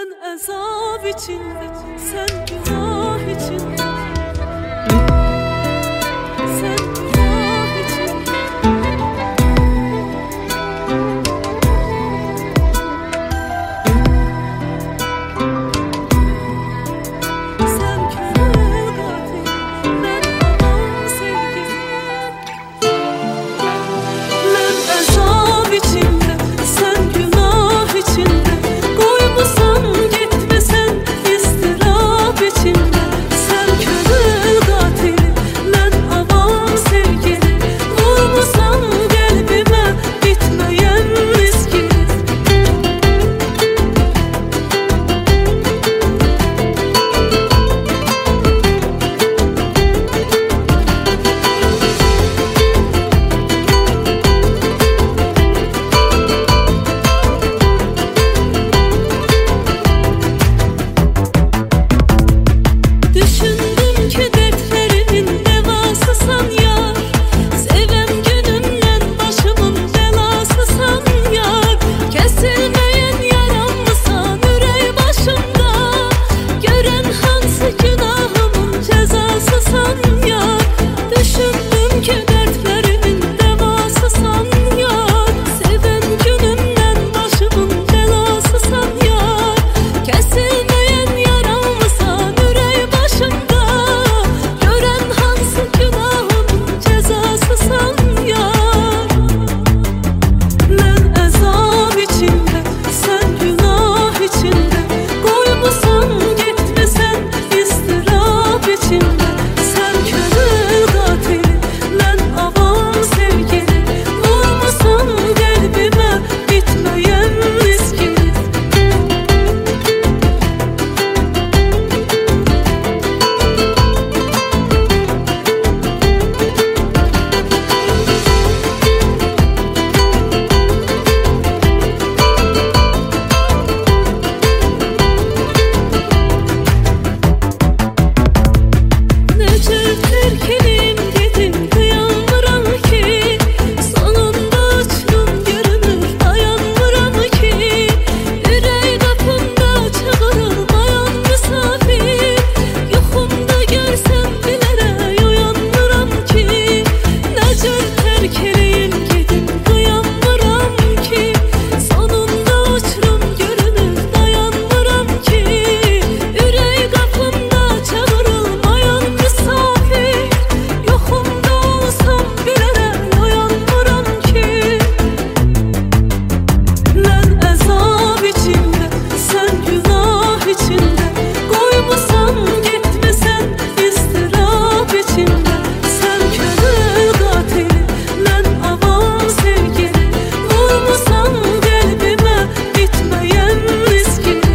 Ben azap içinde, sen günah içinde. Sen günah içinde. Sen gönül katili, ben aman sevgilim. Ben azap içinde, sen günah içinde. Koymasan gitmesen ıstırap içinde. Sen gönül katili, ben avam sevgili. Vurmasan kalbime bitmeyen miskili. Düşündüm ki dertlerimin devasısan yar. Sevem günümden başımın belasısan yar. Kesilmeyen yaram mısan yüreği başımda. Gören hansı günahımın cezasısan yar. Düşündüm ki dertlerimin devasısan yar. Sevem günümden başımın belasısan yar. Kesilmeyen yaram mısan yüreği başımda. Gören hansı günahımın cezasısan yar. Ben azap içinde, sen günah içinde. Koymasan gitmesen ıstırap içinde. Sen gönül katili, ben avam sevgili. Vurmasan kalbime bitmeyen miskili. Necə terkilim dedim dayanmıram ki. Sonunda uçdum görünür dayanmıram ki. Ürək qapında çağırılmayan misafir. Yuxumda görsəm bilərək oyanmıram ki. Necə terkilim dedim dayanmıram ki. Sonunda uçdum görünür dayanmıram ki. Ürək qapında çağırılmayan misafir. Yoxumda olsam bilərək oyanmıram ki. Ben azap içinde, sen günah içinde. Koymasan gitmesen ıstırap içinde. Sen gönül katili, ben avam sevgili. Vurmasan kalbime bitmeyen miskili.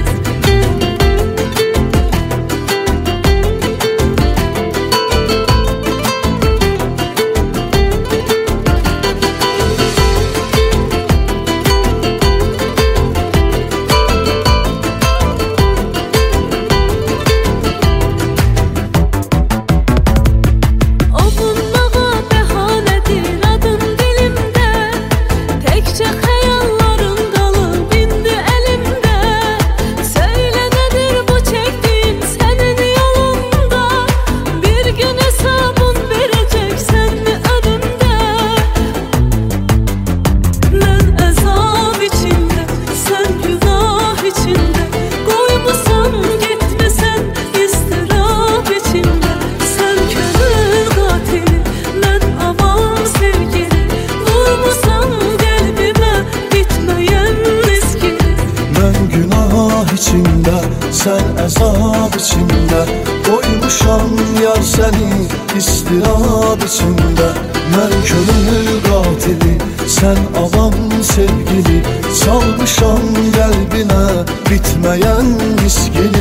Ovunmağa bəhanədir adın dilimdə. Təkcə xəyalların qalıb indi əlimdə. Söylə nədir bu çəkdiyim sənin yolunda. Bir gün hesabın verəcəksənmi önümdə. Ben azap içinde, sen günah içinde. Koymasan gitmesen ıstırap içinde. Sen gönül katili, ben avam sevgili. Vurmasan kalbime bitmeyen miskili. Ben günah içinde, sen azap içinde. Koymuşam yar seni istirab içinde. Ben gönül katili, sen avam sevgili. Salmışam kalbine bitmeyen miskili.